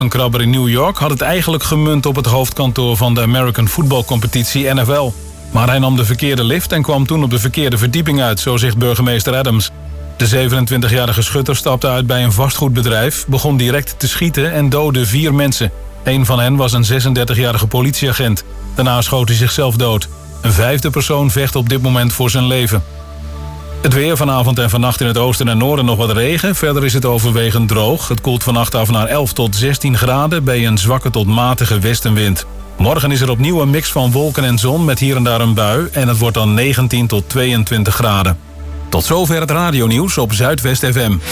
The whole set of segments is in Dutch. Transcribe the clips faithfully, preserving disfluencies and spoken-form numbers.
Een krabber in New York had het eigenlijk gemunt op het hoofdkantoor van de American Football Competitie N F L. Maar hij nam de verkeerde lift en kwam toen op de verkeerde verdieping uit, zo zegt burgemeester Adams. De zevenentwintigjarige schutter stapte uit bij een vastgoedbedrijf, begon direct te schieten en doodde vier mensen. Een van hen was een zesendertigjarige politieagent. Daarna schoot hij zichzelf dood. Een vijfde persoon vecht op dit moment voor zijn leven. Het weer vanavond en vannacht in het oosten en noorden nog wat regen. Verder is het overwegend droog. Het koelt vannacht af naar elf tot zestien graden bij een zwakke tot matige westenwind. Morgen is er opnieuw een mix van wolken en zon met hier en daar een bui. En het wordt dan negentien tot tweeëntwintig graden. Tot zover het radionieuws op Zuidwest F M.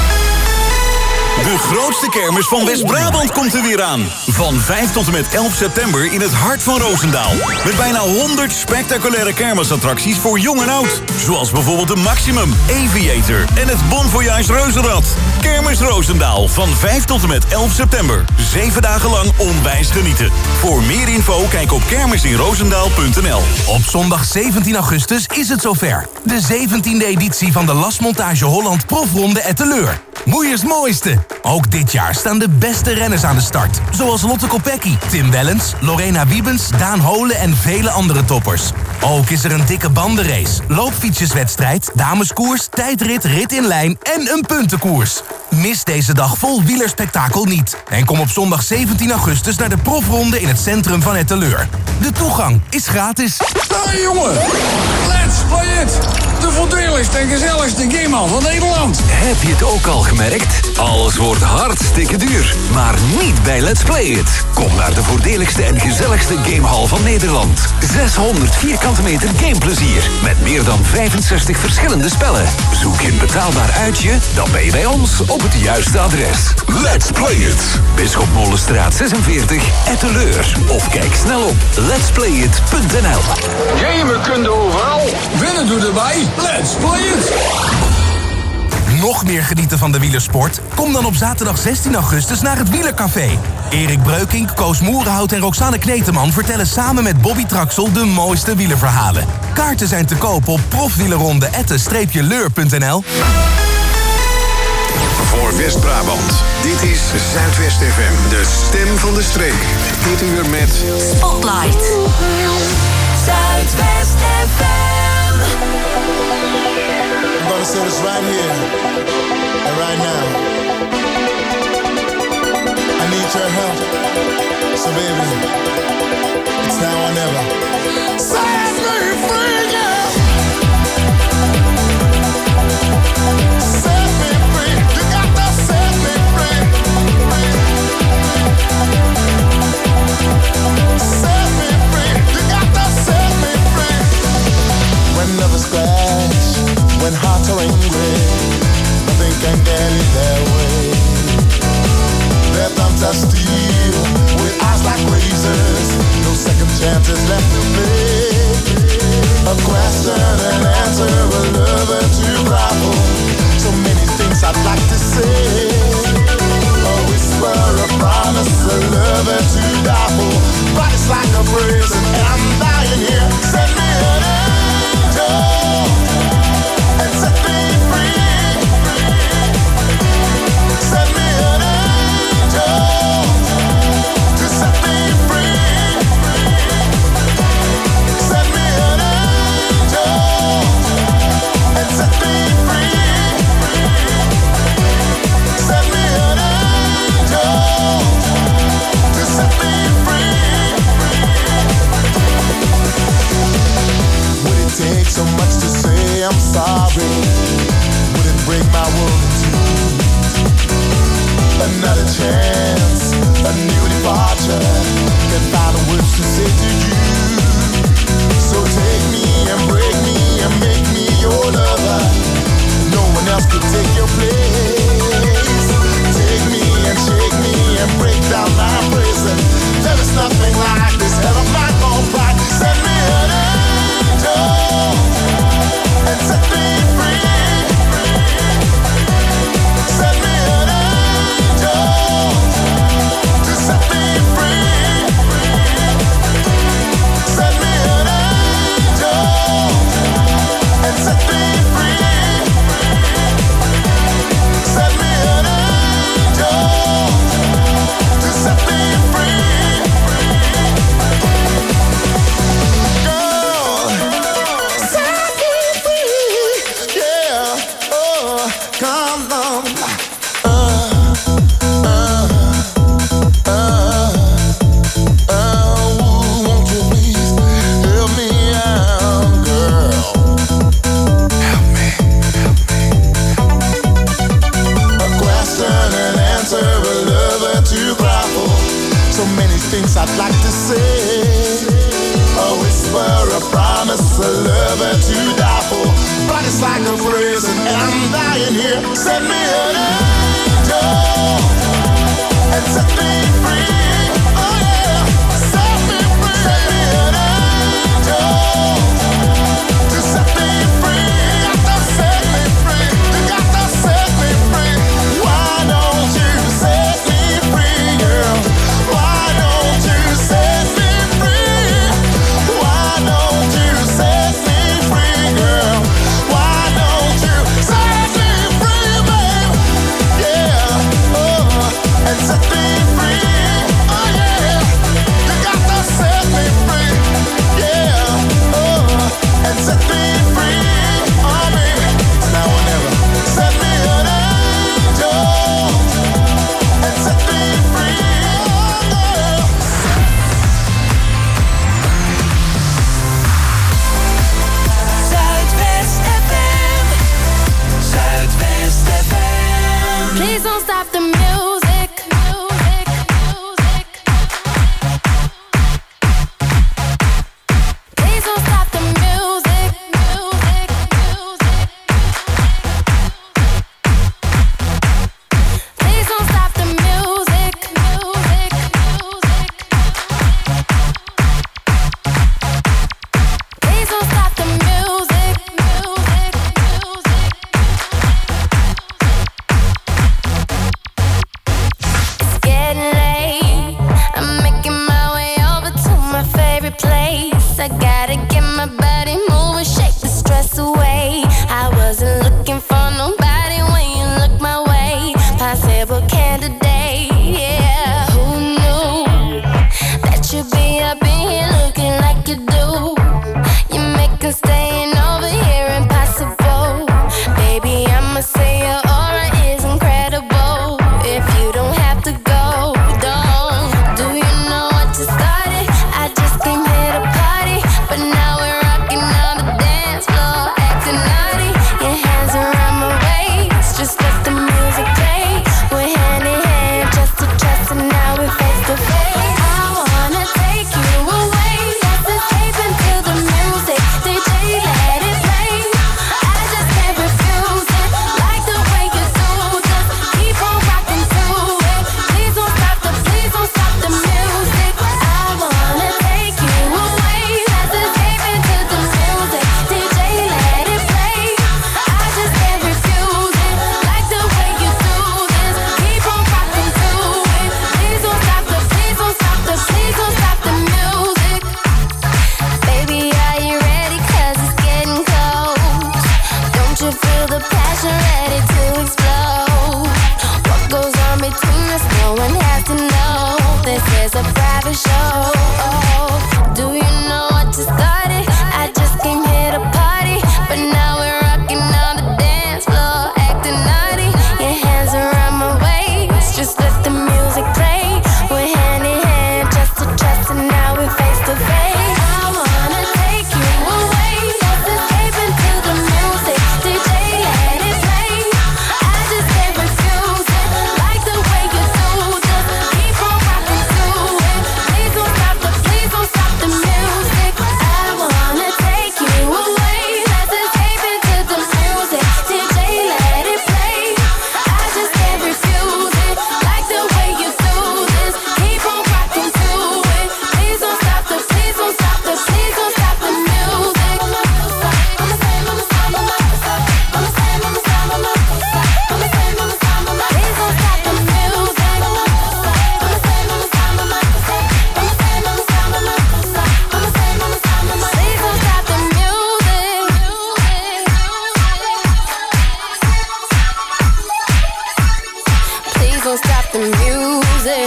De grootste kermis van West-Brabant komt er weer aan. Van vijf tot en met elf september in het hart van Roosendaal. Met bijna honderd spectaculaire kermisattracties voor jong en oud. Zoals bijvoorbeeld de Maximum, Aviator en het Bon Voyage Reuzenrad. Kermis Roosendaal van vijf tot en met elf september. Zeven dagen lang onwijs genieten. Voor meer info kijk op kermisinroosendaal punt n l. Op zondag zeventien augustus is het zover. De zeventiende editie van de Lasmontage Holland Profronde Etteleur. Moeiers mooiste. Ook dit jaar staan de beste renners aan de start. Zoals Lotte Kopecky, Tim Wellens, Lorena Wiebens, Daan Holen en vele andere toppers. Ook is er een dikke bandenrace, loopfietsjeswedstrijd, dameskoers, tijdrit, rit in lijn en een puntenkoers. Mis deze dag vol wielerspektakel niet. En kom op zondag zeventien augustus naar de profronde in het centrum van Etteleur. De toegang is gratis. Hey jongen, let's play it! De voordeligste en gezelligste gamehal van Nederland. Heb je het ook al gemerkt? Alles wordt hartstikke duur, maar niet bij Let's Play It. Kom naar de voordeligste en gezelligste gamehal van Nederland. zeshonderd vierkante meter gameplezier met meer dan vijfenzestig verschillende spellen. Zoek je een betaalbaar uitje, dan ben je bij ons op het juiste adres. Let's Play It. Bisschopmolenstraat zesenveertig, Etteleur. Of kijk snel op lets play it punt n l. Gamen kun je overal. Winnen doe erbij. Let's play it. Nog meer genieten van de wielersport? Kom dan op zaterdag zestien augustus naar het Wielercafé. Erik Breukink, Koos Moerenhout en Roxanne Kneteman vertellen samen met Bobby Traxel de mooiste wielerverhalen. Kaarten zijn te koop op profwielerronde ette leur punt n l. Voor West-Brabant. Dit is Zuidwest F M, de stem van de streek. Dit uur met Spotlight. Zuidwest F M. I'm gonna say this right here and right now. I need your help. So baby, it's now or never. Set me free, girl. Set me free. You got to set me free. Set me free. You got to set me free. When lovers crash, when hearts are angry, nothing can get it their way. Their thumbs are steel, with eyes like razors, no second chances left to make. A question and answer, a lover to grapple. So many things I'd like to say. A whisper, a promise, a lover to dapple. But it's like a prison, and I'm dying here. Send me an angel. And set me free. Set me an angel to set me free. Set me an angel and set me free. Set me an angel to set me free. Would it take so much to say I'm sorry? Would it break my world in two? Another chance, a new departure. Can find the words to say to you. So take me and break me and make me your lover. No one else could take your place. Take me and shake me and break down my prison. There is nothing like this hell of my own pride. Send me an angel and set me free. Set me an angel to set me free. Set me an angel and set me free. Set things I'd like to say. A whisper, a promise, a lover to die for. But it's like a prison and I'm dying here. Send me an angel and set me free. Oh yeah, set me free. Send me an angel to set me free. You got to set me free. You got to set me free. Why don't you set me free, girl? Why don't you set me free? Why don't you set me free, girl? Why don't you set me free, babe? Yeah, oh, and set me free. Oh yeah, you got to set me free. Yeah, oh, and set me free. Oh baby, now or never. Set me an angel and set me free. Oh girl. Zuidwest F M. Zuidwest F M. Please don't stop the music. Music, music. Please don't stop the music. Music, music. Please don't stop the music. Music, music. Please don't stop the music. Music, music. It's getting late. I'm making my way over to my favorite place. I gotta get my body moving, shake the stress away. I wasn't looking for nobody when you look my way. Possible candidate, yeah. Who knew that you'd be up in here looking like you do? You making staying over here impossible. Baby, I'ma say your aura is incredible. If you don't have to go, don't. Do you know what you started? I just came here to party, but now we're rocking on the dance floor, acting naughty. Your hands around my waist, just let the music play. We're hand in hand, just to trust, and now we're face to face. I wanna take you away, let's escape into the music. D J, let it play. I just can't refuse it, like the way you do. Just keep on rocking to it. Please don't stop the, please don't stop the music. I wanna take you away, let's escape into the music. D J, let it play. I just can't refuse it, like the way you do this. Keep on rocking to it. Please don't stop the, please don't stop the, please don't stop the music. Baby, are you ready? 'Cause it's getting cold. Don't you feel the passion ready to explode? What goes on between us, no one has to know. This is a private show. Do you know what you started? I just came here to party, but now we're rocking on the dance floor, acting naughty. Your hands around my waist, just let the music play. We're hand in hand, just to trust, and now we're face to face. I wanna take you away, let's escape into the music. D J, let it play. I just can't refuse it, like the way you do. Just keep on rocking to it. Please don't stop the, please don't stop the music. I wanna take you away, let's escape into the music. D J, let it play. I just can't refuse it, like the way you do this. Keep on rocking to it. Please don't stop the, please don't stop the, please don't stop the music. I'ma say, I'ma say, I'ma say, I'ma say, I'ma say, I'ma say, I'ma say, I'ma say, please don't stop the music. I'ma say, I'ma say, I'ma say, I'ma say, I'ma say, I'ma say, I'ma say, please don't stop the music. Please don't stop the music.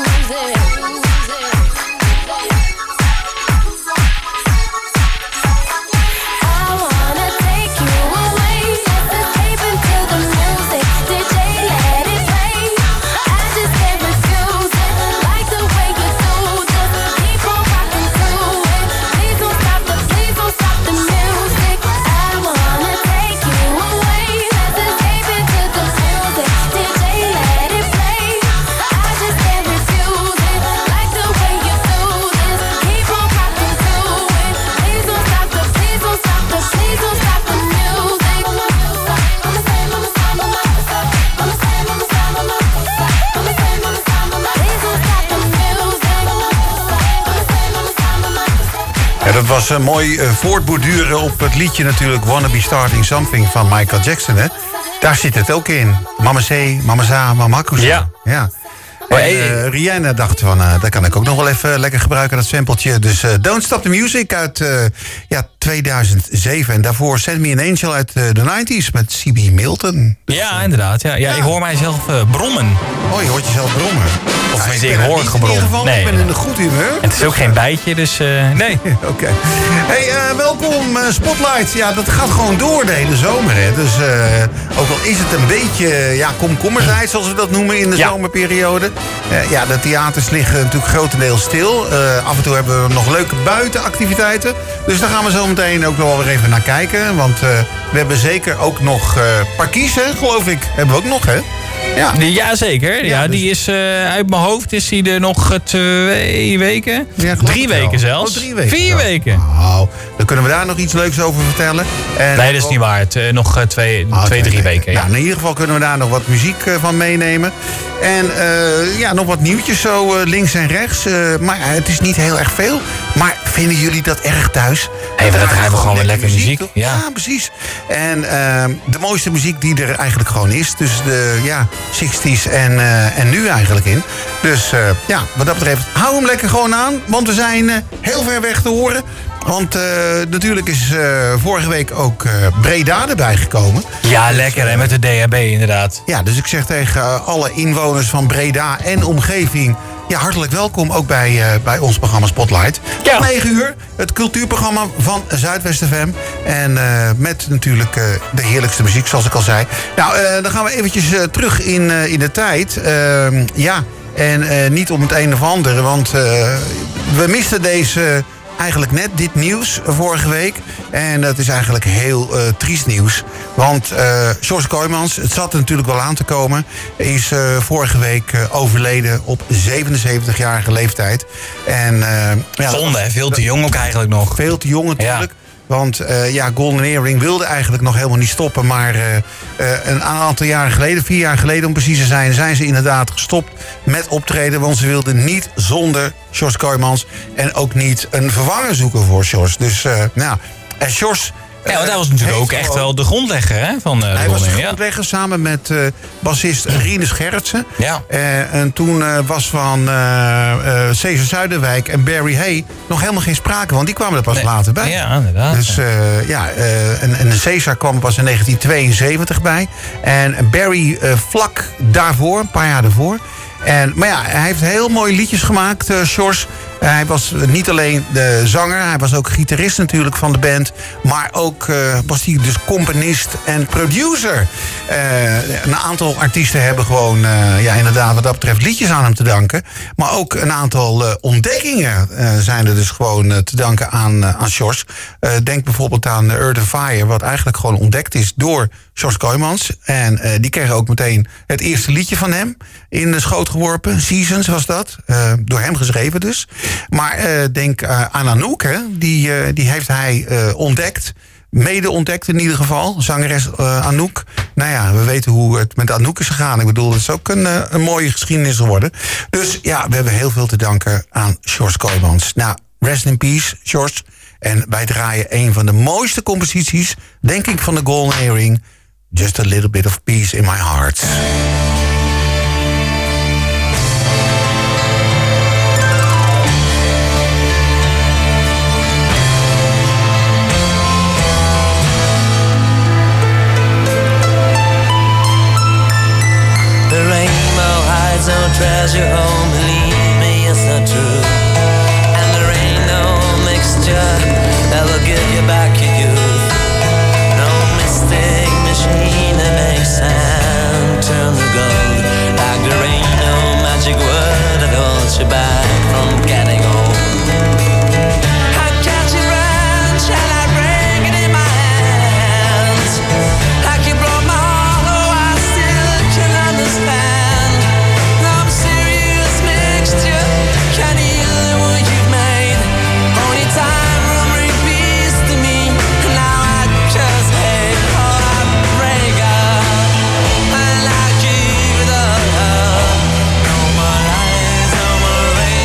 I wanna take you away, let's escape into the music. D J, let it play. I just can't refuse it, like the way you do. Just keep on rocking to it. Please don't stop the, please don't stop the music. I wanna take you away, let's escape into the music. D J, let it play. I just can't refuse it, Ja, dat was een mooi uh, voortborduren op het liedje natuurlijk Wanna Be Starting Something van Michael Jackson. Hè? Daar zit het ook in. Mama C, Mama Za, Mama Kusa. Ja. ja. En uh, Rihanna dacht van, uh, dat kan ik ook nog wel even lekker gebruiken, dat sampletje. Dus uh, Don't Stop the Music uit uh, ja, tweeduizend zeven. En daarvoor Send Me an Angel uit uh, de nineties met C B Milton. Dus, ja, uh, inderdaad. Ja. Ja, ja. Ik hoor mijzelf uh, brommen. Oh, je hoort jezelf brommen. Of ja, ik, ik hoor gebrom. Nee, ik ben in een goed humeur. En het is ook geen bijtje, dus uh, nee. Oké. Okay. Hey, uh, welkom uh, Spotlight. Ja, dat gaat gewoon door de hele zomer. Hè. Dus uh, ook al is het een beetje ja, komkommertijd, zoals we dat noemen in de ja. zomerperiode. Uh, ja, de theaters liggen natuurlijk grotendeels stil. Uh, af en toe hebben we nog leuke buitenactiviteiten. Dus daar gaan we zo meteen ook nog wel weer even naar kijken. Want uh, we hebben zeker ook nog uh, Parkies, hè, geloof ik. Hebben we ook nog, hè? Ja. ja, zeker. Ja, ja, dus... die is uh, uit mijn hoofd is hij er nog twee weken. Ja, drie weken zelfs. Oh, drie weken. Vier ja. weken. Nou, dan kunnen we daar nog iets leuks over vertellen. En nee, dat is niet waar. Het, uh, nog uh, twee, oh, twee, drie weken. weken ja. Nou, in ieder geval kunnen we daar nog wat muziek uh, van meenemen. En uh, ja, nog wat nieuwtjes zo uh, links en rechts. Uh, maar uh, het is niet heel erg veel. Maar vinden jullie dat erg thuis? Hé, hey, dan draaien we gewoon weer lekker muziek. muziek. Ja. ja, precies. En uh, de mooiste muziek die er eigenlijk gewoon is. Dus de ja, zestig's en, uh, en nu eigenlijk in. Dus uh, ja, wat dat betreft, hou hem lekker gewoon aan. Want we zijn uh, heel ver weg te horen. Want uh, natuurlijk is uh, vorige week ook uh, Breda erbij gekomen. Ja, dus, lekker hè, met de D H B inderdaad. Ja, dus ik zeg tegen uh, alle inwoners van Breda en omgeving... Ja, hartelijk welkom ook bij, uh, bij ons programma Spotlight. Ja. Tot negen uur, het cultuurprogramma van Zuidwest F M. En uh, met natuurlijk uh, de heerlijkste muziek, zoals ik al zei. Nou, uh, dan gaan we eventjes uh, terug in, uh, in de tijd. Uh, ja, en uh, niet om het een of ander, want uh, we misten deze... Eigenlijk net dit nieuws vorige week. En dat is eigenlijk heel uh, triest nieuws. Want uh, George Kooijmans, het zat er natuurlijk wel aan te komen... is uh, vorige week uh, overleden op zevenenzeventigjarige leeftijd. En, uh, ja, zonde, hè? Veel te jong ook eigenlijk nog. Veel te jong natuurlijk. Ja. Want uh, ja, Golden Earring wilde eigenlijk nog helemaal niet stoppen. Maar uh, uh, een aantal jaren geleden, vier jaar geleden om precies te zijn... zijn ze inderdaad gestopt met optreden. Want ze wilden niet zonder George Kooijmans... en ook niet een vervanger zoeken voor George. Dus uh, nou, en George... Ja, want hij was natuurlijk ook echt wel de grondlegger hè, van uh, de Hij was de ja. grondlegger samen met uh, bassist Rinus Gerritsen. Ja. Uh, en toen uh, was van uh, uh, Cesar Zuiderwijk en Barry Hay nog helemaal geen sprake, want die kwamen er pas nee. later bij. Ja, inderdaad. Dus uh, ja, uh, en, en Cesar kwam er pas in negentien tweeënzeventig bij. En Barry uh, vlak daarvoor, een paar jaar daarvoor. En, maar ja, hij heeft heel mooie liedjes gemaakt, uh, George. Hij was niet alleen de zanger, hij was ook gitarist natuurlijk van de band. Maar ook uh, was hij dus componist en producer. Uh, een aantal artiesten hebben gewoon, uh, ja inderdaad wat dat betreft, liedjes aan hem te danken. Maar ook een aantal uh, ontdekkingen uh, zijn er dus gewoon uh, te danken aan, uh, aan George. Uh, denk bijvoorbeeld aan Earth and Fire, wat eigenlijk gewoon ontdekt is door George Kooijmans. En uh, die kregen ook meteen het eerste liedje van hem in de schoot geworpen. Seasons was dat, uh, door hem geschreven dus. Maar uh, denk uh, aan Anouk, hè? Die, uh, die heeft hij uh, ontdekt. Mede ontdekt in ieder geval. Zangeres uh, Anouk. Nou ja, we weten hoe het met Anouk is gegaan. Ik bedoel, het is ook een, uh, een mooie geschiedenis geworden. Dus ja, we hebben heel veel te danken aan George Kooijmans. Nou, rest in peace, George. En wij draaien een van de mooiste composities, denk ik, van de Golden Earring. Just a little bit of peace in my heart. No treasure home, believe me, it's not true. And there ain't no mixture that will give you back your youth. No mystic machine that makes sand turn to gold. Like there ain't no magic word that holds you back from getting old. I catch a branch and I bring it in my hands. Like you broke my heart, oh I still can understand. Can heal the wound you've made. Only time will bring peace to me. Now I just hate all I break up. And I give it all up. No more lies, no more rain.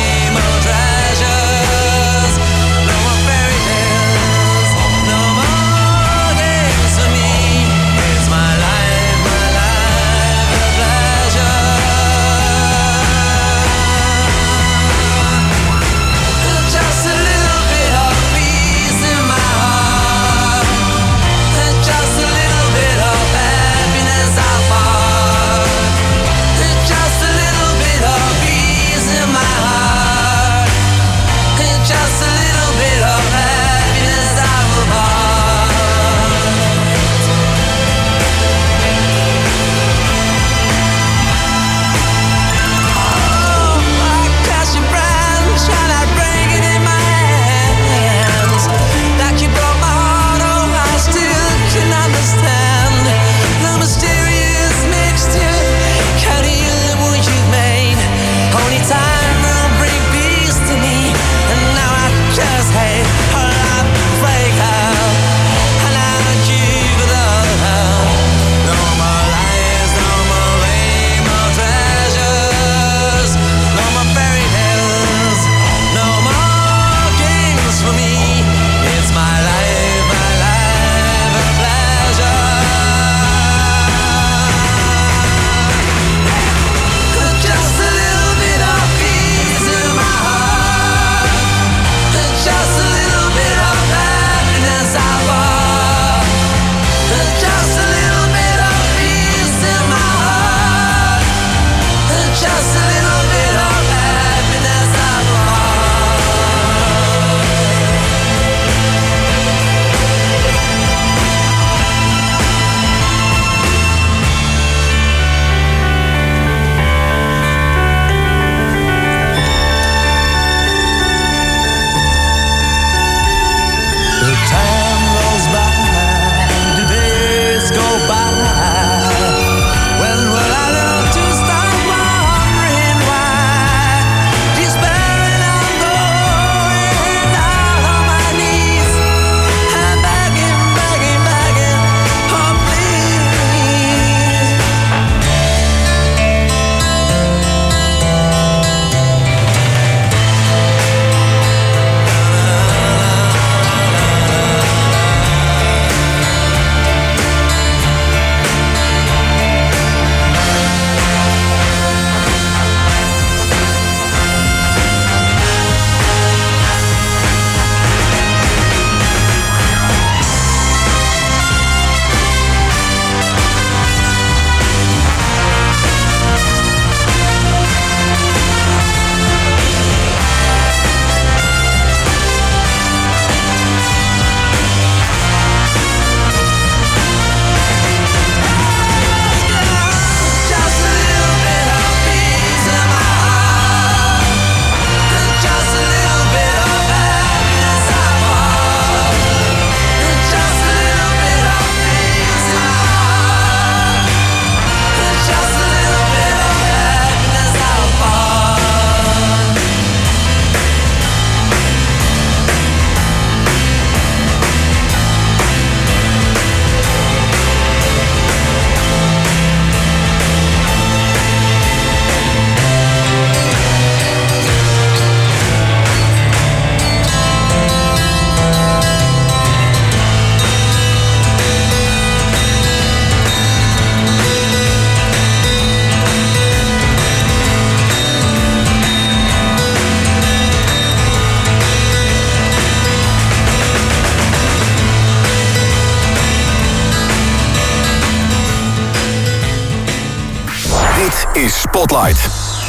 is Spotlight.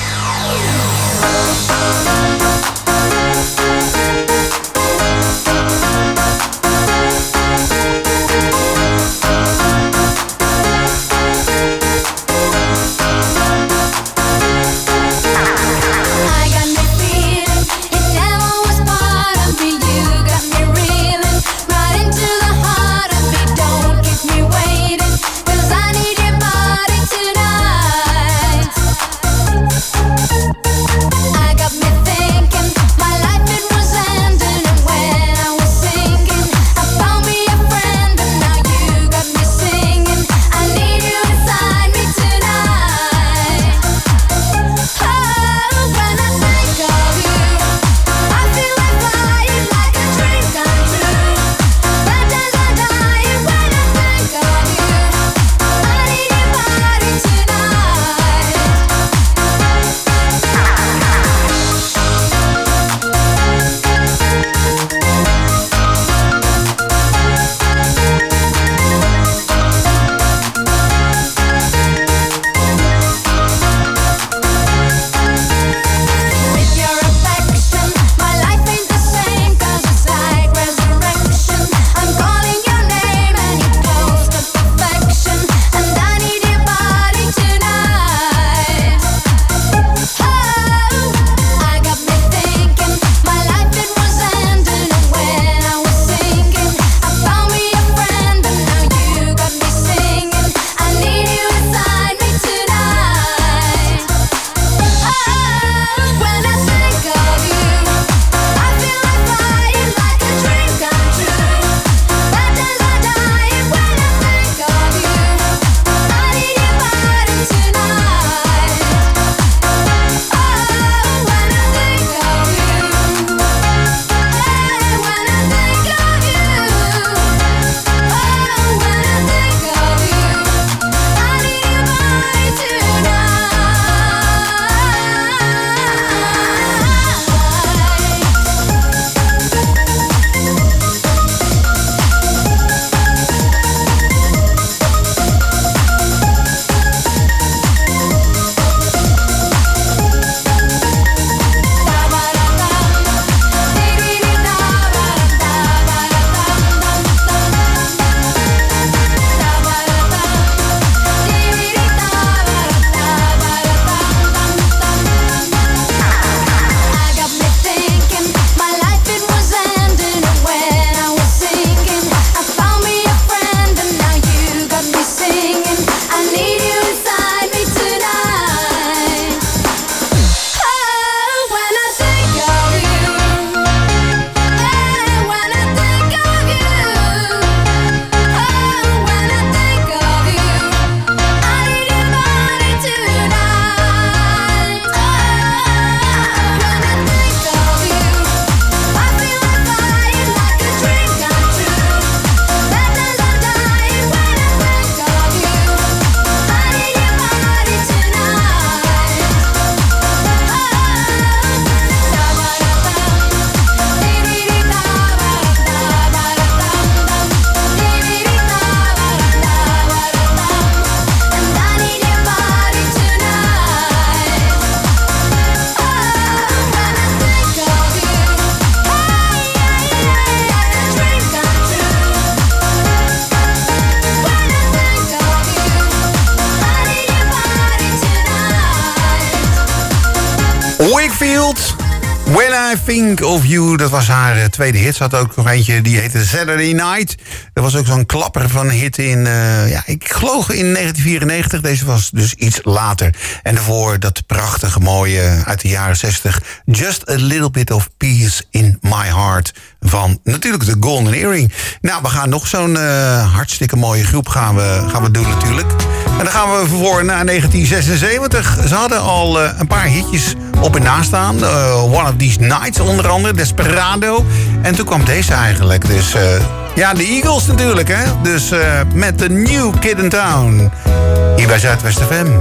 Wakefield, When I Think of You. Dat was haar uh, tweede hit. Ze had ook nog eentje, die heette Saturday Night. Er was ook zo'n klapper van een hit in, uh, ja, ik geloof in negentien vierennegentig. Deze was dus iets later. En daarvoor dat prachtige mooie uit de jaren zestig. Just a Little Bit of Peace in My Heart. Van natuurlijk de Golden Earring. Nou, we gaan nog zo'n uh, hartstikke mooie groep gaan we, gaan we doen natuurlijk. En dan gaan we voor naar negentien zesenzeventig. Ze hadden al uh, een paar hitjes op en na staan. Uh, One of These Nights onder andere, Desperado. En toen kwam deze eigenlijk. Dus uh, ja, de Eagles natuurlijk, hè. Dus uh, met The New Kid in Town. Hier bij Zuidwest F M.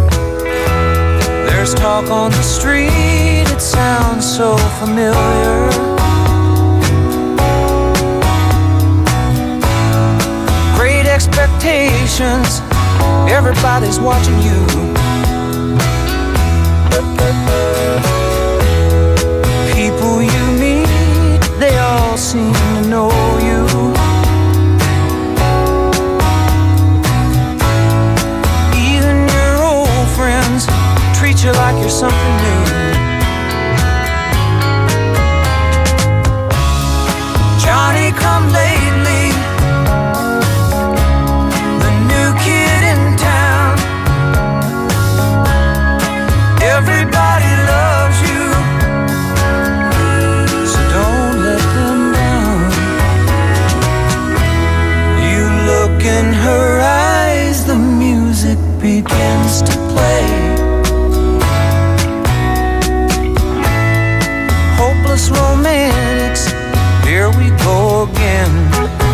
There's talk on the street, it sounds so familiar. Great expectations, everybody's watching you. People you meet, they all seem to know you. Even your old friends treat you like you're something new. Johnny come lately, the new kid in town. Everybody loves you, so don't let them down. You look in her eyes, the music begins to play. Hopeless romantics, here we go again.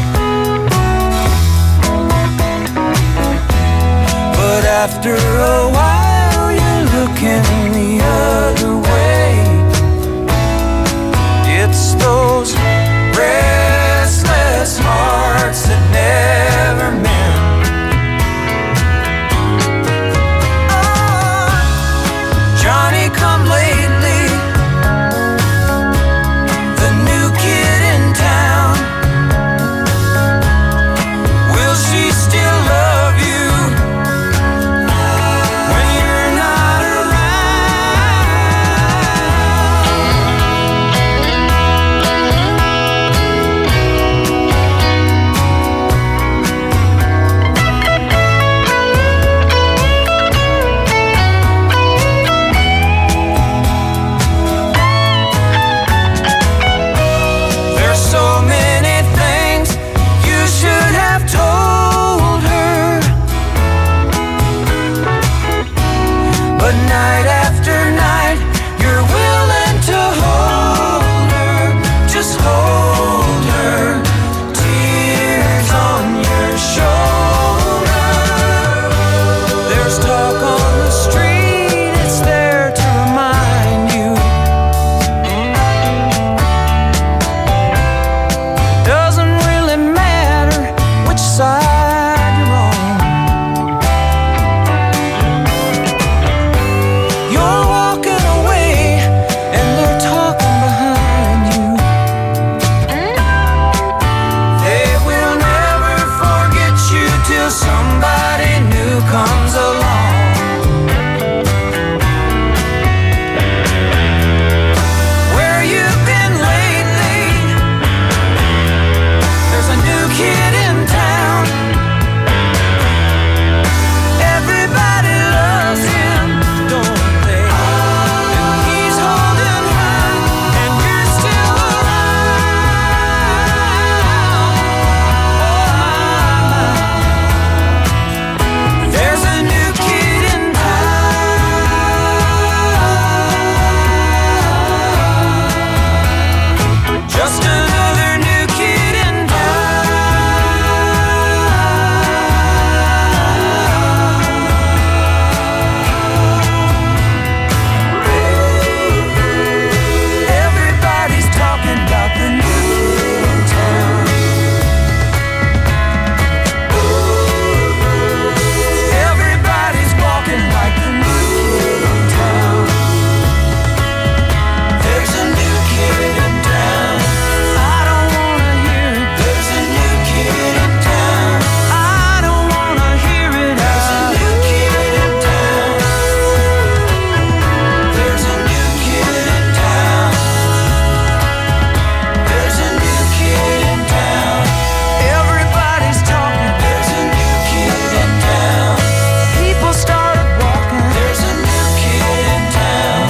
But after a while you're looking the other way. It's those restless hearts that never mend. Oh, Johnny come lately, the new kid in town. Will she still love you when you're not There's so many things you should have told her, but night after night you're willing to hold her, just hold her, tears on your shoulder. There's talk on the street, it's there to remind you. Doesn't really matter which side you're on. You're walking away and they're talking behind you. They will never forget you till somebody new comes along. Where you been lately? There's a new kid in town. Everybody loves him, don't they? And he's holding her, and you're still around. There's a new kid in town. Just another new kid in Everybody's talking about the new kid in town. Everybody's walking like the new kid in town. There's a new kid in town. I don't wanna hear it. There's a new kid in town. I don't wanna hear it. There's a new kid in town. There's a new kid in town. There's a new kid in town. Everybody's talking. There's a new kid in town. People started walking. There's a new kid in town.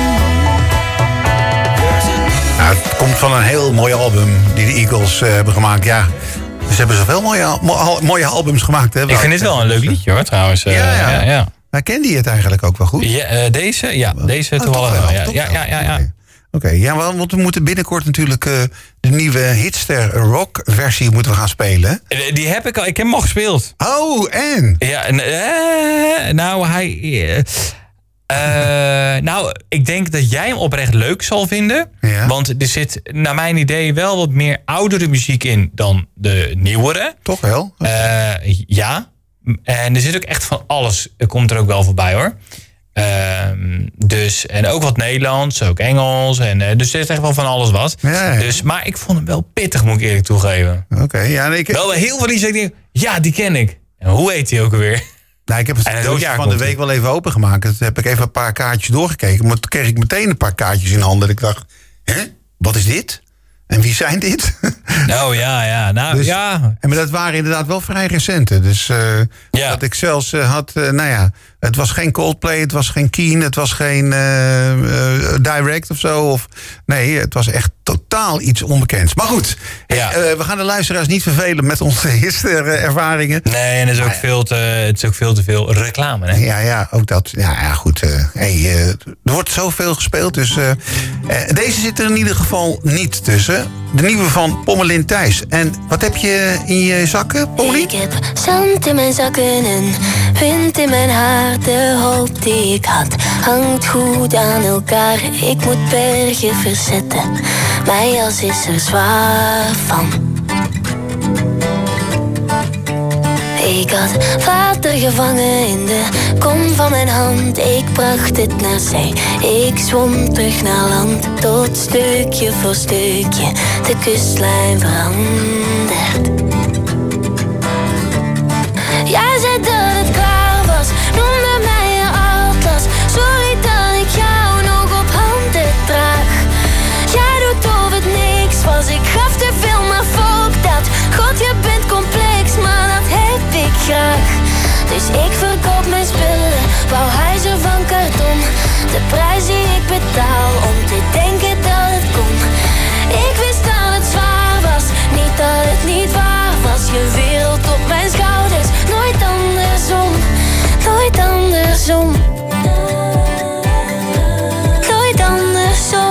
There's a new Nou, het komt van een heel mooi album die de Eagles eh, hebben gemaakt. Ja, ze hebben zoveel mooie, al- mo- al- mooie albums gemaakt. Hè, Ik vind dit wel een leuk liedje hoor, trouwens. Eh, Ja, ja. ja, ja. Maar kende je het eigenlijk ook wel goed? Ja, eh, deze? Ja, deze Oh, toevallig toch wel. Ja, toch ja, ja, ja, ja. Oké, Oké, ja, wel, want we moeten binnenkort natuurlijk eh, de nieuwe Hitster Rock versie moeten we gaan spelen. Eh, Die heb ik al, ik heb hem al gespeeld. Oh, en? Ja, en, eh, nou, hij... eh, eh, nou, ik denk dat jij hem oprecht leuk zal vinden. Ja. Want er zit, naar mijn idee, wel wat meer oudere muziek in dan de nieuwere. Toch wel? Eh, ja. En er zit ook echt van alles, er komt er ook wel voorbij hoor. Ehm, dus, en ook wat Nederlands, ook Engels. En, uh, dus er is echt wel van alles wat. Ja, ja. Dus, maar ik vond hem wel pittig, moet ik eerlijk toegeven. Oké, okay, ja. Nee, ik... Wel heel veel liedjes. Ik denk, ja, die ken ik. En hoe heet die ook alweer? Nou, ik heb het doosje van de week wel even opengemaakt. Toen heb ik even een paar kaartjes doorgekeken. Maar toen kreeg ik meteen een paar kaartjes in handen. En ik dacht, hè, wat is dit? En wie zijn dit? Nou ja, ja. Nou, dus, ja. En maar dat waren inderdaad wel vrij recente. Dus uh, ja. dat ik zelfs uh, had, uh, nou ja, het was geen Coldplay, het was geen Keen, het was geen uh, uh, Direct of zo. Of, nee, het was echt totaal iets onbekends. Maar goed, ja. hey, uh, we gaan de luisteraars niet vervelen met onze eerste ervaringen. Nee, en er is ook, veel te, het is ook veel te veel reclame. Hè? Ja, ja, ook dat. Ja, ja goed. Uh, hey, uh, er wordt zoveel gespeeld, dus uh, uh, deze zit er in ieder geval niet tussen. De nieuwe van Pommelien Thijs. En wat heb je in je zakken, Pommelien? Ik heb zand in mijn zakken en wind in mijn haar. De hoop die ik had hangt goed aan elkaar. Ik moet bergen verzetten, mijn jas is er zwaar van. Ik had water gevangen in de kom van mijn hand. Ik bracht het naar zee, ik zwom terug naar land. Tot stukje voor stukje de kustlijn verandert. Jij zei dat het klaar was, noemde mij je atlas. Sorry dat ik jou nog op handen draag. Jij doet of het niks was, ik gaf te veel, maar fuck dat. God, je bent complex, maar dat heb ik graag. Dus ik verkoop mijn spullen, bouw huizen van karton. De prijs die ik betaal om te denken dat het kon. Ik wist dat het zwaar was, niet dat het niet waar was. Je wereld op mijn schouders, nooit andersom, nooit andersom. Nooit andersom.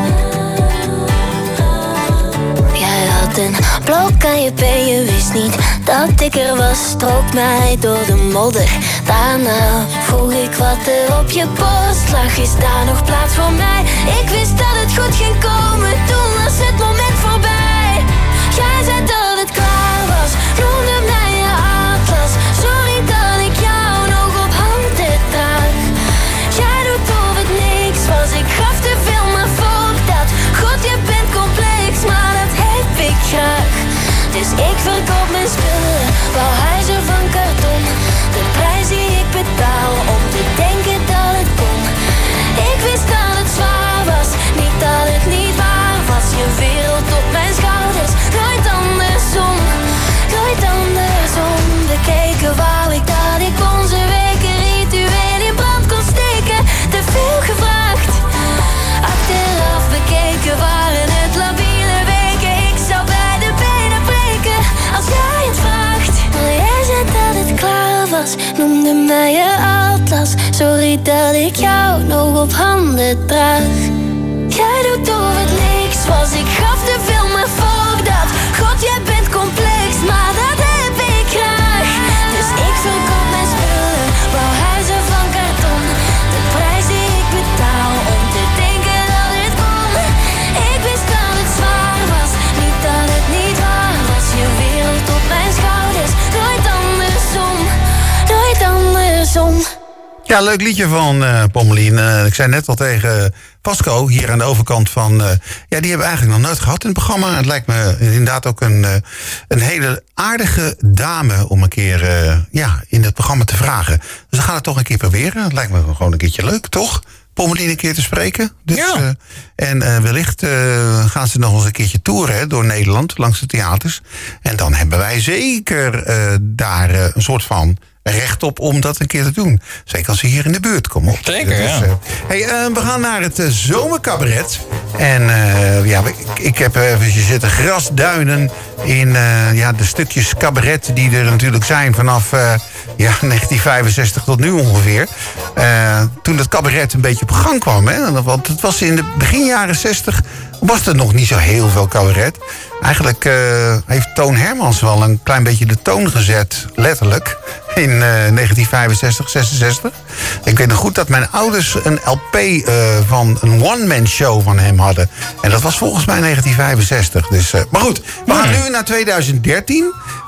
Jij had een blok aan je been, je wist niet dat ik er was. Strook mij door de modder, daarna vroeg ik wat er op je borst lag. Is daar nog plaats voor mij? Ik wist dat het goed ging komen, toen was het moment voorbij. Jij zei dat het klaar was, noemde mij je atlas. Sorry dat ik jou nog op handen draag. Jij doet of het niks was, ik gaf te veel, maar fuck dat. God, je bent complex, maar dat heb ik graag. Dus ik verkoop mijn spullen, bouw huizen van karton. De prijs die ik betaal om te denken dat het kon. Ik wist dat het zwaar was, niet dat het niet waar was. Je wereld op mijn schouders, nooit andersom, nooit andersom. Bekeken wou ik dat ik onze weken ritueel in brand kon steken. Te veel gevraagd, achteraf bekeken waren het labiele weken. Ik zou bij de benen breken als jij het vraagt. Maar jij zei dat het klaar was, noemde mij je atlas. Sorry dat ik jou nog op handen draag. Jij doet of het niks was, ik gaf te veel, maar fuck dat. God, jij bent complex, maar dat heb ik graag. Dus ik verkoop mijn spullen, bouw huizen van karton. De prijs die ik betaal om te denken dat het kon. Ik wist dat het zwaar was, niet dat het niet waar was. Je wereld op mijn schouders, nooit andersom, nooit andersom. Ja, leuk liedje van uh, Pommelien. Uh, ik zei net al tegen Vasco, hier aan de overkant van... Uh, ja, die hebben we eigenlijk nog nooit gehad in het programma. Het lijkt me inderdaad ook een, uh, een hele aardige dame om een keer uh, ja, in het programma te vragen. Dus we gaan het toch een keer proberen. Het lijkt me gewoon een keertje leuk, toch? Pommelien een keer te spreken. Dus, ja. uh, en uh, wellicht uh, gaan ze nog eens een keertje toeren hè, door Nederland, langs de theaters. En dan hebben wij zeker uh, daar uh, een soort van... recht op om dat een keer te doen. Zeker als ze hier in de buurt komen. Zeker, dus, ja. Uh, hey, uh, we gaan naar het uh, zomercabaret. En uh, ja, ik, ik heb even zitten grasduinen in uh, ja, de stukjes cabaret die er natuurlijk zijn vanaf uh, ja, negentien vijfenzestig tot nu ongeveer. Uh, toen het cabaret een beetje op gang kwam. Hè, want het was in de begin jaren zestig was er nog niet zo heel veel cabaret. Eigenlijk uh, heeft Toon Hermans wel een klein beetje de toon gezet, letterlijk, in uh, negentien vijfenzestig, zesenzestig. Ik weet nog goed dat mijn ouders een L P uh, van een one-man show van hem hadden. En dat was volgens mij negentien vijfenzestig. Dus, uh, maar goed, we gaan nu naar tweeduizend dertien.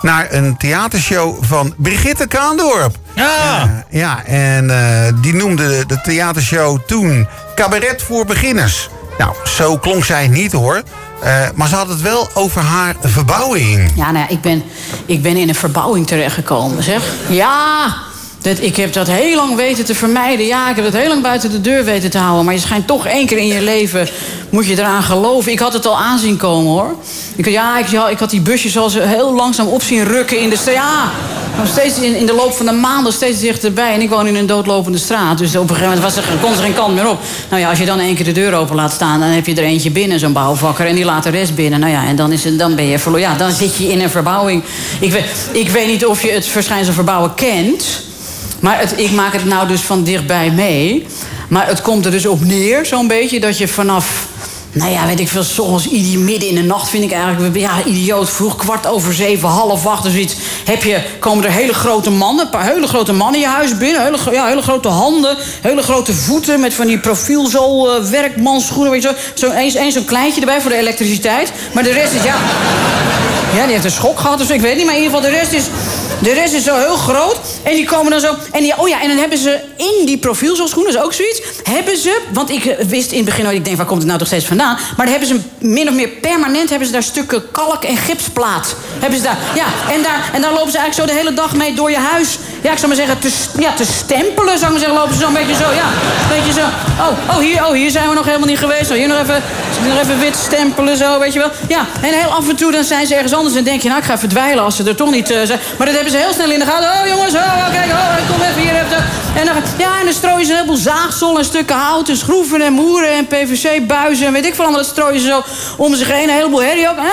naar een theatershow van Brigitte Kaandorp. Ja. Uh, ja, en uh, die noemde de, de theatershow toen Cabaret voor Beginners. Nou, zo klonk zij niet hoor. Uh, maar ze had het wel over haar verbouwing. Ja, nou ja, ik ben, ik ben in een verbouwing terechtgekomen, zeg. Ja, dat, ik heb dat heel lang weten te vermijden. Ja, ik heb dat heel lang buiten de deur weten te houden. Maar je schijnt toch één keer in je leven, moet je eraan geloven. Ik had het al aanzien komen, hoor. Ik, ja, ik, ja, ik had die busjes al zo heel langzaam op zien rukken in de straat. Ja, nog steeds in, in de loop van de maanden steeds dichterbij. En ik woon in een doodlopende straat. Dus op een gegeven moment was er, kon er geen kant meer op. Nou ja, als je dan één keer de deur open laat staan, dan heb je er eentje binnen, zo'n bouwvakker. En die laat de rest binnen. Nou ja, en dan, is het, dan ben je verloren. Ja, dan zit je in een verbouwing. Ik weet, ik weet niet of je het verschijnsel verbouwen kent. Maar het, ik maak het nou dus van dichtbij mee. Maar het komt er dus op neer, zo'n beetje, dat je vanaf... Nou ja, weet ik veel, soms midden in de nacht vind ik eigenlijk... Ja, idioot, vroeg, kwart over zeven, half acht of zoiets... Heb je, komen er hele grote mannen, een paar hele grote mannen in je huis binnen. Hele, ja, hele grote handen, hele grote voeten... met van die profiel zo, uh, werkmansschoenen, weet je zo. Zo eens, eens zo'n kleintje erbij voor de elektriciteit. Maar de rest is, ja... Ja, die heeft een schok gehad, dus ik weet niet. Maar in ieder geval, de rest is... De rest is zo heel groot. En die komen dan zo... En die, oh ja, en dan hebben ze in die profielzelschoenen, dat is ook zoiets... Hebben ze... Want ik wist in het begin... Ik denk, waar komt het nou toch steeds vandaan? Maar dan hebben ze min of meer permanent... Hebben ze daar stukken kalk en gipsplaat. Hebben ze daar... Ja, en daar, en daar lopen ze eigenlijk zo de hele dag mee door je huis... Ja, ik zou maar zeggen, te, ja, te stempelen, zou ik maar zeggen... Lopen ze zo een beetje zo, ja. Een beetje zo... Oh, oh, hier, oh, hier zijn we nog helemaal niet geweest. Oh, hier nog even, nog even wit stempelen, zo, weet je wel. Ja, en heel af en toe dan zijn ze ergens anders... En denk je, nou, ik ga verdwijlen als ze er toch niet uh, zijn. Maar dat hebben ze heel snel in de gaten. Oh, jongens, oh, kijk, oh, ik kom even hier. Even. En dan, ja, en dan strooien ze een heleboel zaagsel en stukken hout... en schroeven en moeren en P V C-buizen... en weet ik veel allemaal, dat strooien ze zo om zich heen. Een heleboel herrie ook.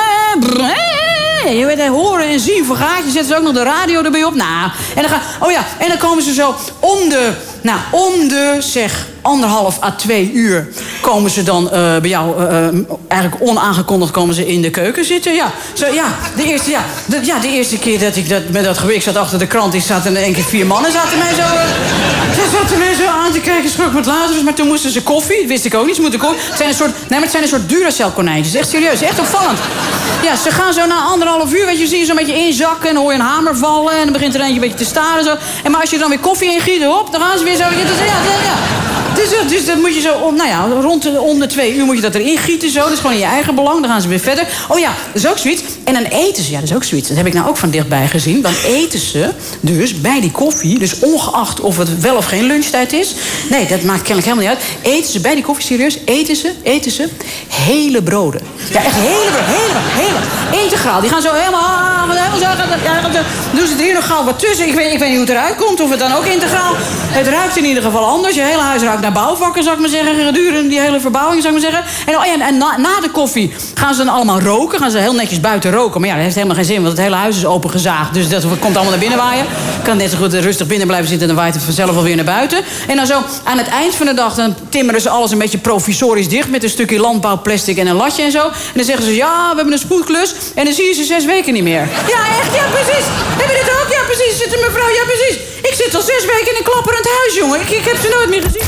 Je weet, horen en zien voor gaatjes. Zetten ze ook nog de radio erbij op. Nou, en dan gaan... Oh ja, en dan komen ze zo om de... Nou, om de, zeg, anderhalf à twee uur... komen ze dan uh, bij jou... Uh, eigenlijk onaangekondigd komen ze in de keuken zitten. Ja, zo, ja, de eerste, ja, de, ja, de eerste keer dat ik dat, met dat geweer... Ik zat achter de krant, ik zat en één keer vier mannen zaten mij zo... Uh, ze zaten mij zo aan te kijken, schrok wat later. Maar toen moesten ze koffie, dat wist ik ook niet. Ze moeten koffie. Het zijn een soort, nee, maar het zijn een soort Duracell-konijntjes. Echt serieus, echt opvallend. Ja, ze gaan zo na anderhalf uur, weet je, zie je zo'n beetje inzakken... en dan hoor je een hamer vallen en dan begint er eentje een beetje te staren. Zo. En maar als je dan weer koffie ingiet, hop, dan gaan ze weer zo... Ja, ja, ja. Dus, dus dat moet je zo, om, nou ja, rond de, om de twee uur moet je dat erin gieten zo. Dat is gewoon in je eigen belang, dan gaan ze weer verder. Oh ja, dat is ook zoiets. En dan eten ze, ja, dat is ook zoiets. Dat heb ik nou ook van dichtbij gezien. Dan eten ze dus bij die koffie, dus ongeacht of het wel of geen lunchtijd is. Nee, dat maakt kennelijk helemaal niet uit. Eten ze bij die koffie, serieus, eten ze, eten ze hele broden. Ja, echt hele broden, hele, hele, integraal. Die gaan zo helemaal, ah, helemaal zo, ja, dan doen ze er hier nog gauw wat tussen. Ik weet, ik weet niet hoe het eruit komt, of het dan ook integraal. Het ruikt in ieder geval anders. Je hele huis ruikt naar bouwvakken, zou ik maar zeggen. Gedurende die hele verbouwing, zou ik maar zeggen. En, oh ja, en na, na de koffie gaan ze dan allemaal roken. Gaan ze heel netjes buiten roken. Maar ja, dat heeft helemaal geen zin, want het hele huis is opengezaagd. Dus dat komt allemaal naar binnen waaien. Kan net zo goed rustig binnen blijven zitten... en dan waait het vanzelf alweer naar buiten. En dan zo aan het eind van de dag... dan timmeren ze alles een beetje provisorisch dicht... met een stukje landbouwplastic en een latje en zo. En dan zeggen ze, ja, we hebben een spoedklus. En dan zie je ze zes weken niet meer. Ja, echt, ja, precies. Heb je dit ook? Ja, precies. Zit er mevrouw? Ja, precies. Ik zit al zes weken in een klapperend huis, jongen. Ik, ik heb ze nooit meer gezien.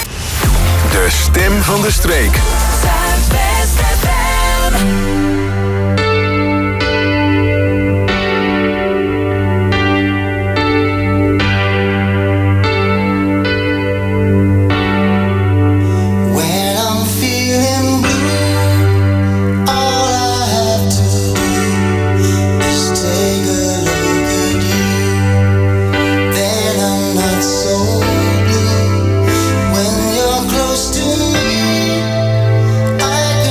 De stem van de streek. I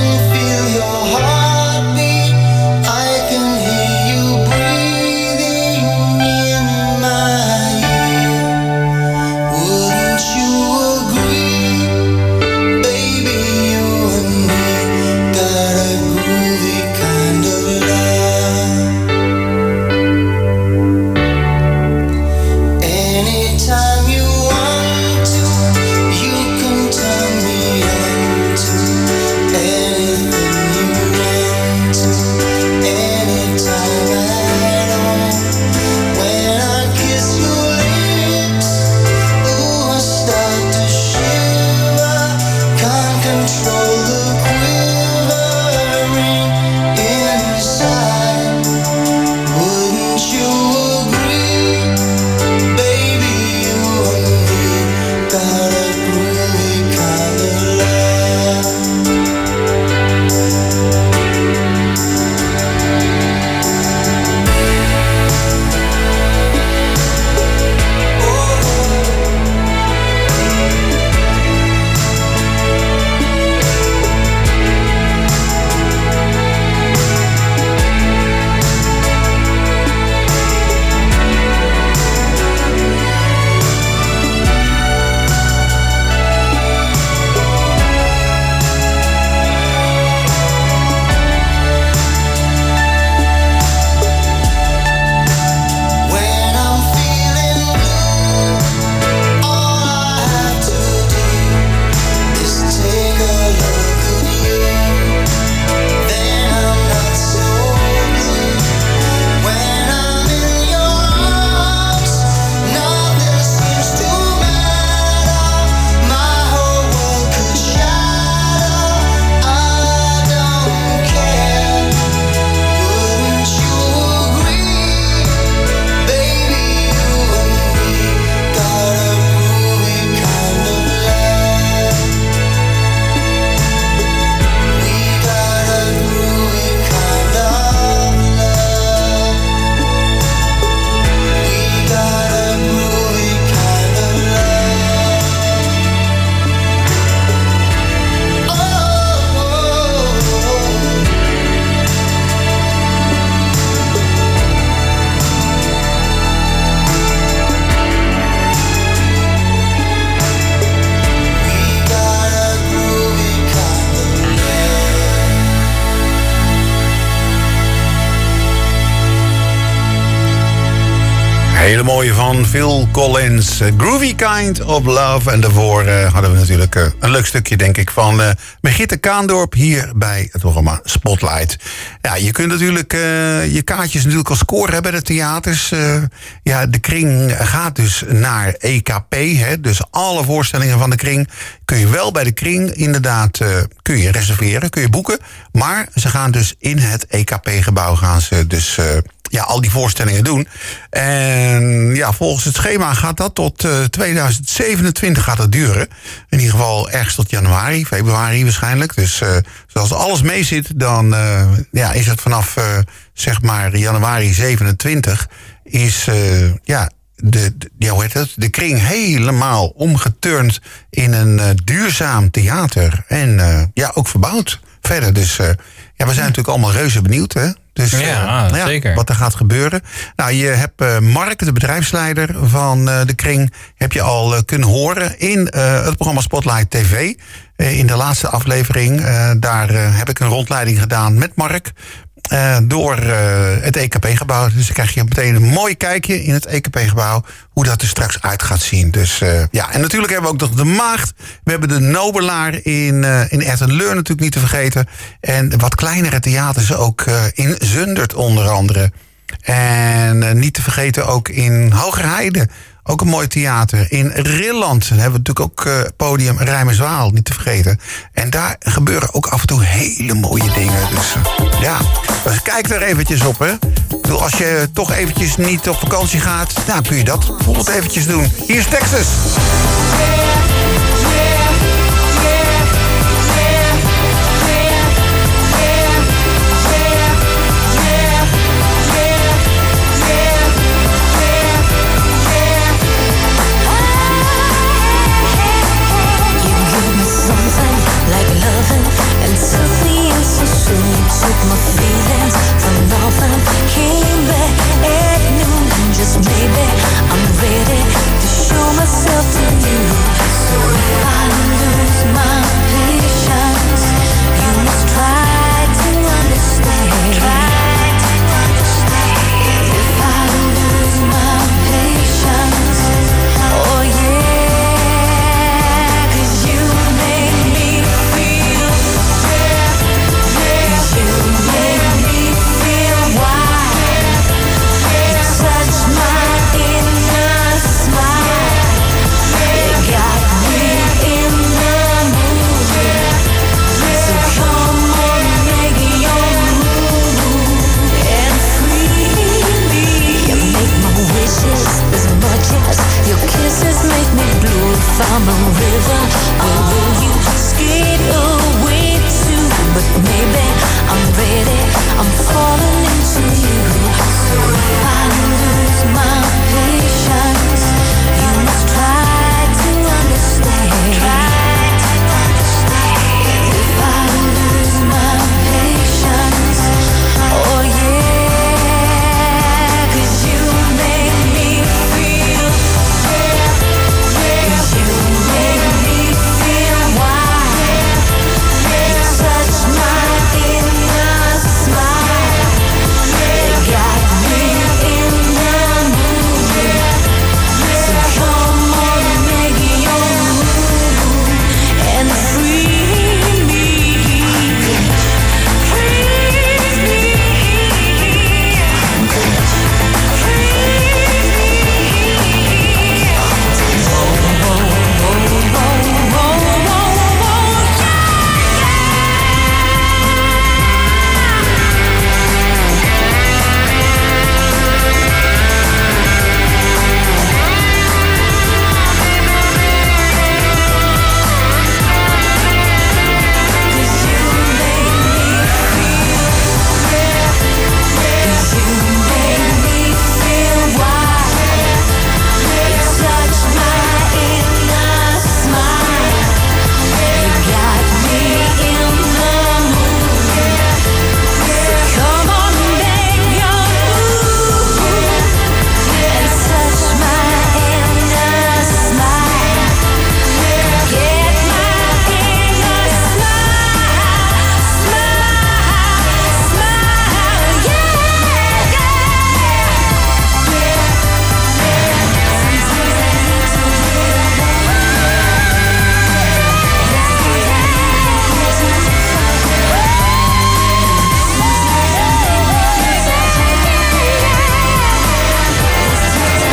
Hele mooie van Phil Collins. Uh, Groovy Kind of Love. En daarvoor uh, hadden we natuurlijk uh, een leuk stukje, denk ik, van uh, Brigitte Kaandorp hier bij het programma Spotlight. Ja, je kunt natuurlijk uh, je kaartjes natuurlijk al scoren bij de theaters. Uh, ja, de Kring gaat dus naar E K P. Hè, dus alle voorstellingen van de Kring kun je wel bij de Kring inderdaad uh, kun je reserveren, kun je boeken. Maar ze gaan dus in het E K P-gebouw gaan ze dus uh, ja, al die voorstellingen doen. En ja, volgens het schema gaat dat tot uh, tweeduizend zevenentwintig gaat dat duren. In ieder geval ergens tot januari, februari waarschijnlijk. Dus uh, als alles mee zit, dan uh, ja, is het vanaf uh, zeg maar januari zevenentwintig is uh, ja, de, de, ja, hoe heet het? de Kring helemaal omgeturnd in een uh, duurzaam theater. En uh, ja, ook verbouwd verder. Dus uh, ja, we zijn natuurlijk allemaal reuze benieuwd, hè? Dus, ja, uh, zeker. Ja, wat er gaat gebeuren. Nou, je hebt uh, Mark, de bedrijfsleider van uh, de Kring, heb je al uh, kunnen horen in uh, het programma Spotlight T V. Uh, in de laatste aflevering. Uh, daar uh, heb ik een rondleiding gedaan met Mark. Uh, door uh, het E K P-gebouw. Dus dan krijg je meteen een mooi kijkje in het E K P-gebouw. Hoe dat er straks uit gaat zien. Dus uh, ja, en natuurlijk hebben we ook nog de Maagd. We hebben de Nobelaar in, uh, in Etten-Leur natuurlijk niet te vergeten. En wat kleinere theaters ook uh, in Zundert onder andere. En uh, niet te vergeten ook in Hoogerheide. Ook een mooi theater. In Rilland hebben we natuurlijk ook uh, podium Rijmerswaal, niet te vergeten. En daar gebeuren ook af en toe hele mooie dingen. Dus uh, ja, dus kijk er eventjes op, hè. Ik bedoel, als je toch eventjes niet op vakantie gaat, nou kun je dat bijvoorbeeld eventjes doen. Hier is Texas. Took my feelings from nothing, came back at noon, and just maybe I'm ready to show myself to you. So if I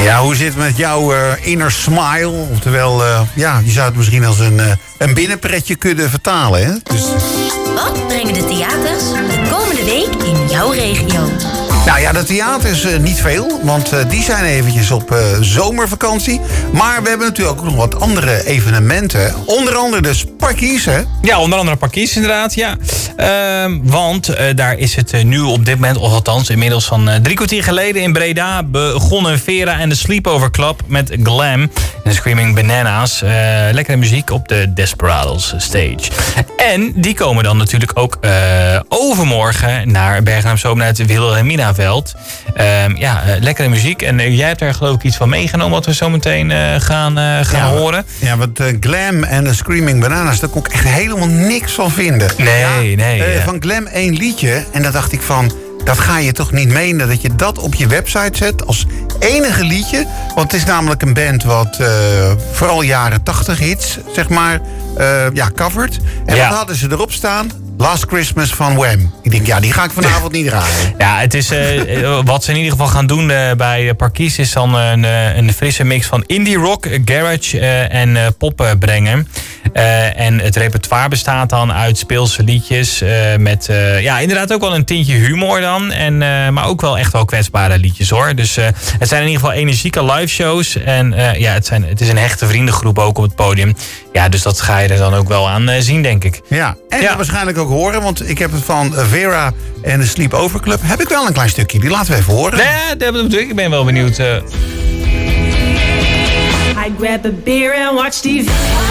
Ja, hoe zit het met jouw uh, inner smile? Oftewel, uh, ja, je zou het misschien als een, uh, een binnenpretje kunnen vertalen, hè? Dus... Wat brengen de theaters de komende week in jouw regio? Nou ja, de theaters uh, niet veel, want uh, die zijn eventjes op uh, zomervakantie. Maar we hebben natuurlijk ook nog wat andere evenementen. Onder andere de Parkies, hè? Ja, onder andere Parkies inderdaad, ja. Uh, want uh, daar is het uh, nu op dit moment, of althans inmiddels van uh, drie kwartier geleden in Breda... begonnen Vera en de Sleepover Club met Glam en de Screaming Bananas. Uh, lekkere muziek op de Desperados stage. En die komen dan natuurlijk ook uh, overmorgen naar Bergen op Zoom, naar het Wilhelminaveld. Uh, ja, uh, lekkere muziek. En uh, jij hebt daar geloof ik iets van meegenomen wat we zo meteen uh, gaan, uh, gaan ja, horen. Ja, want uh, Glam en de Screaming Bananas, daar kon ik echt helemaal niks van vinden. Nee, ja, nee. Uh, ja. Van Glam één liedje. En dan dacht ik van, dat ga je toch niet menen dat je dat op je website zet als enige liedje. Want het is namelijk een band wat uh, vooral jaren tachtig hits, zeg maar, uh, ja, covert. En ja. wat hadden ze erop staan? Last Christmas van Wham. Ik denk, ja, die ga ik vanavond niet draaien. Ja, het is uh, wat ze in ieder geval gaan doen uh, bij Parkies is dan een, een frisse mix van indie rock, garage uh, en uh, pop uh, brengen. Uh, en het repertoire bestaat dan uit speelse liedjes uh, met uh, ja, inderdaad ook wel een tintje humor dan. En, uh, maar ook wel echt wel kwetsbare liedjes hoor. Dus uh, het zijn in ieder geval energieke live shows. En uh, ja, het, zijn, het is een hechte vriendengroep ook op het podium. Ja, dus dat ga je er dan ook wel aan uh, zien, denk ik. Ja, en ja. waarschijnlijk ook horen, want ik heb het van Vera en de Sleepover Club. Heb ik wel een klein stukje, die laten we even horen. Ja, dat bedoel ik. Ik ben wel benieuwd. Uh... I grab a beer and watch T V.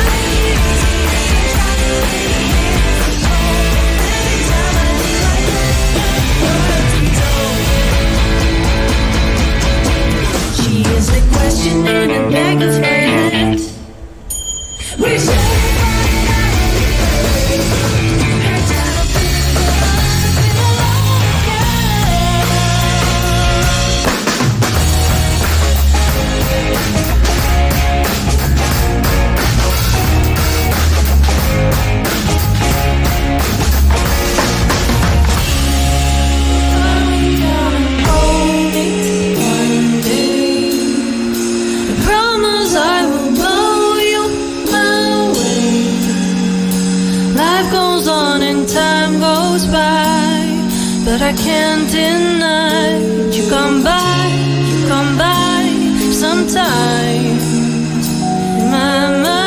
She is the question in the back of her head. We But I can't deny that you come by, you come by sometimes in my mind.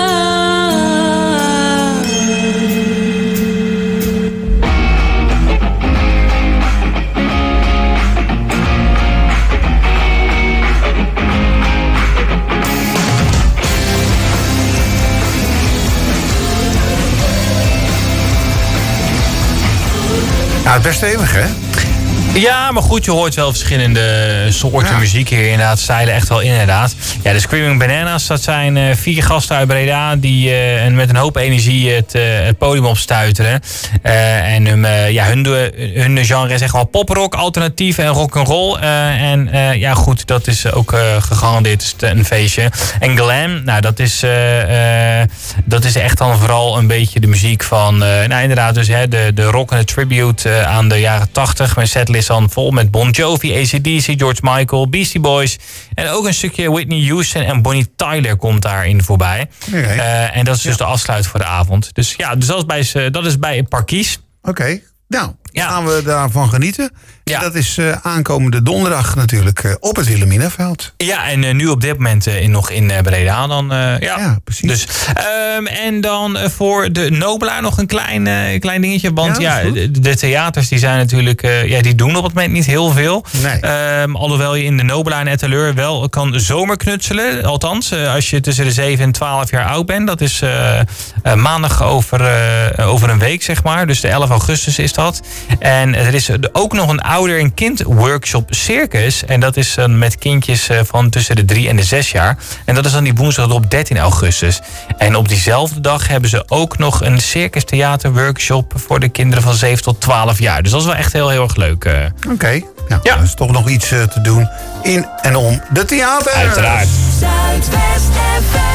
Ja, het is best stevig, hè? Ja, maar goed, je hoort wel verschillende soorten ja. muziek hier inderdaad. Stijlen echt wel inderdaad. Ja, de Screaming Bananas, dat zijn uh, vier gasten uit Breda die uh, met een hoop energie het, uh, het podium opstuiteren. Uh, en hun, uh, ja, hun, hun genre is echt wel poprock, alternatief en rock'n'roll. Uh, en uh, ja, goed, dat is ook uh, gegarandeerd een feestje. En Glam, nou, dat is, uh, uh, dat is echt dan vooral een beetje de muziek van, uh, nou inderdaad, dus hè, de, de rock en de tribute uh, aan de jaren tachtig. Mijn setlist dan vol met Bon Jovi, A C D C, George Michael, Beastie Boys. En ook een stukje Whitney Houston en Bonnie Tyler komt daarin voorbij. Okay. Uh, en dat is dus ja. de afsluit voor de avond. Dus ja, dus dat is bij, dat is bij Parkies. Oké, okay. Nou, ja. gaan we daarvan genieten. Ja. Dat is uh, aankomende donderdag natuurlijk uh, op het Wilhelminaveld. Ja, en uh, nu op dit moment uh, in, nog in uh, Breda dan. Uh, ja. ja, precies. Dus, um, en dan uh, voor de Nobelaar nog een klein, uh, klein dingetje. Want ja, ja de, de theaters die zijn natuurlijk, uh, ja, die doen op het moment niet heel veel. Nee. Um, alhoewel je in de Nobelaar en Etteleur wel kan zomerknutselen. Althans, uh, als je tussen de zeven en twaalf jaar oud bent. Dat is uh, uh, maandag over, uh, over een week, zeg maar. Dus de elf augustus is dat. En er is ook nog een ouder- en kind-workshop Circus. En dat is dan met kindjes van tussen de drie en de zes jaar. En dat is dan die woensdag op dertien augustus. En op diezelfde dag hebben ze ook nog een Circus Theater workshop voor de kinderen van zeven tot twaalf jaar. Dus dat is wel echt heel, heel erg leuk. Oké, okay. nou, ja. Er is toch nog iets uh, te doen in en om de theater. Uiteraard. Zuidwest F M.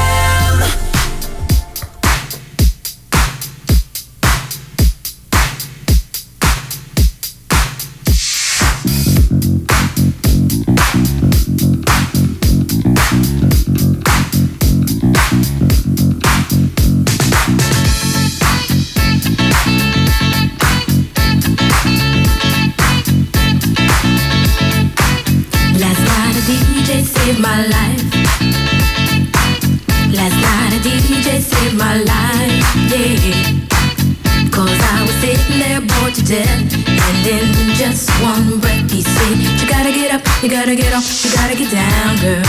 death. And in just one breath he said, you gotta get up, you gotta get off, you gotta get down, girl.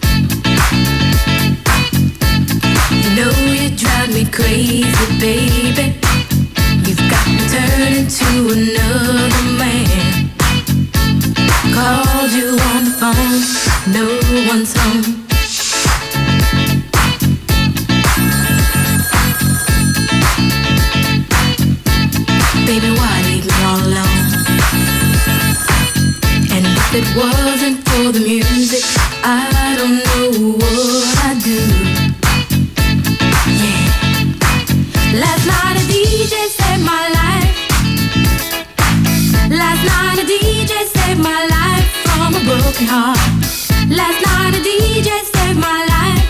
You know you drive me crazy, baby. You've got me turn into another man. Called you on the phone, no one's home. Baby, why leave me all alone? And if it wasn't for the music, I don't know what I'd do. Yeah. Last night a D J saved my life. Last night a D J saved my life from a broken heart. Last night a D J saved my life.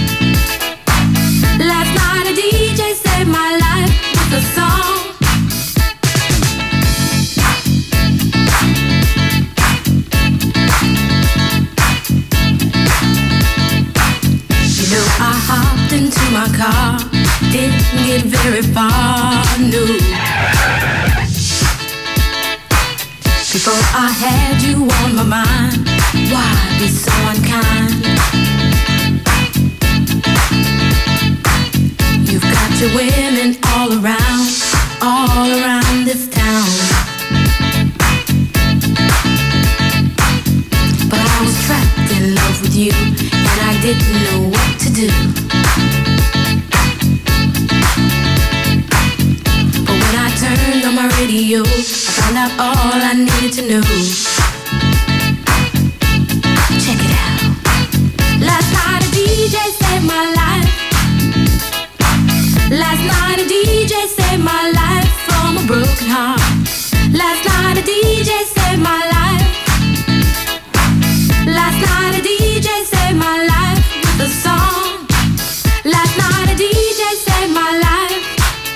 Last night a D J saved my life with a song. You know I hopped into my car, didn't get very far, no. Before I had you on my mind, why be so unkind? You've got your women all around, all around this town. But I was trapped in love with you, and I didn't know what to do. But when I turned on my radio, I found out all I needed to know. Check it out. Last night a D J saved my life. Last night a D J saved my life from a broken heart. Last night a D J saved my life. Last night a D J saved my life with a song. Last night a D J saved my life.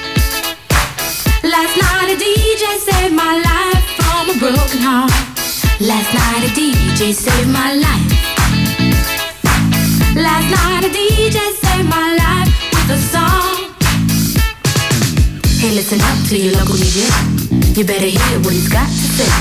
Last night a D J saved my life from a broken heart. Last night a D J saved my life. Last night a D J saved my life with a song. Hey, listen up to your local D J. You better hear what he's got to say.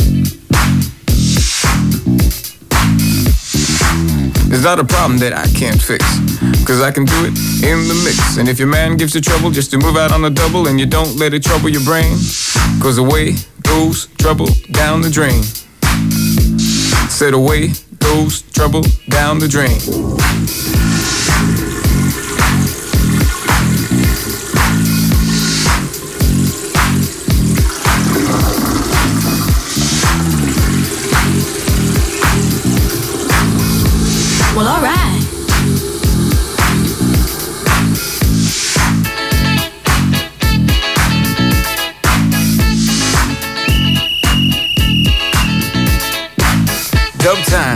It's not a problem that I can't fix, cause I can do it in the mix. And if your man gives you trouble just to move out on the double, and you don't let it trouble your brain, cause away goes trouble down the drain. Said away goes trouble down the drain. Well, all right. Dub time.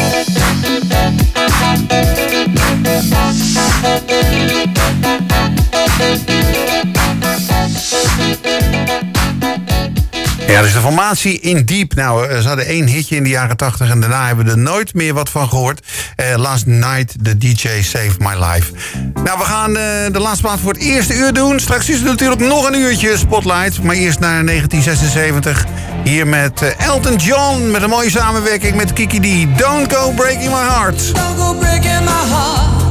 Ja, dus de formatie In Deep. Nou, ze hadden één hitje in de jaren tachtig en daarna hebben we er nooit meer wat van gehoord. Uh, Last Night, the D J Saved My Life. Nou, we gaan uh, de laatste plaat voor het eerste uur doen. Straks is er natuurlijk nog een uurtje Spotlight. Maar eerst naar negentien zesenzeventig. Hier met uh, Elton John, met een mooie samenwerking met Kiki D. Don't Go Breaking My Heart. Don't go breaking my heart.